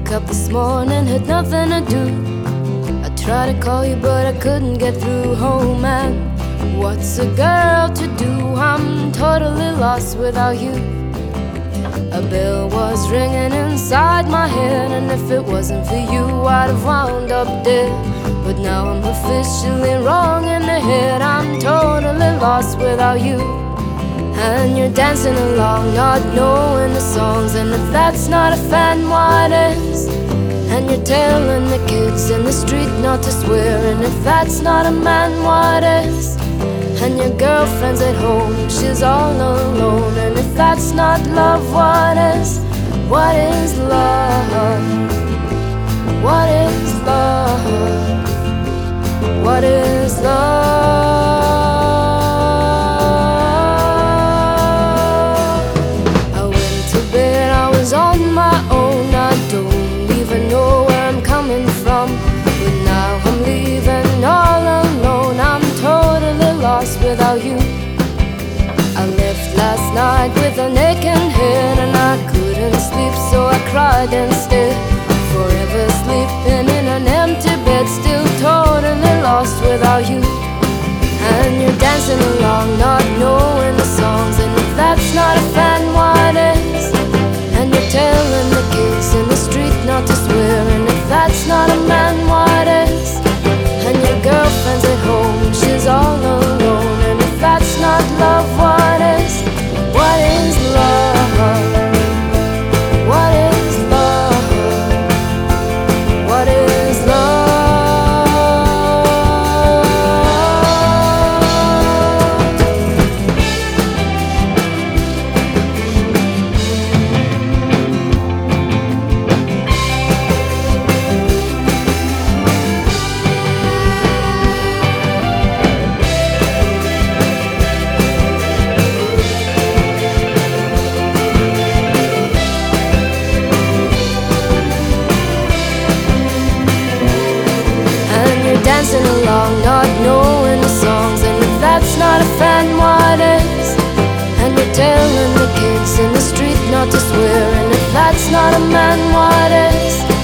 Woke up this morning, had nothing to do. I tried to call you, but I couldn't get through. Oh man, what's a girl to do? I'm totally lost without you. A bell was ringing inside my head, and if it wasn't for you, I'd have wound up dead. But now I'm officially wrong in the head. I'm totally lost without you. And you're dancing along, not knowing the songs. And if that's not a fan, what is? And you're telling the kids in the street not to swear. And if that's not a man, what is? And your girlfriend's at home, she's all alone. And if that's not love, what is? What is love? What is love? What is love? I went to bed, I was on my own. I don't even know where I'm coming from, but now I'm leaving all alone. I'm totally lost without you. I left last night with an aching head, and I couldn't sleep, so I cried instead. Forever sleeping in an empty bed, still totally lost without you. And you're dancing along, not knowing the songs. And if that's not a fan, what is? And you're telling the kids in the street not to swear. And if that's not a man, what is? And your girlfriend's at home, she's all alone. And if that's not love, what is? What is love? What is love? What is love? Dancing along, not knowing the songs. And if that's not a fan, what is? And you're telling the kids in the street not to swear. And if that's not a man, what is?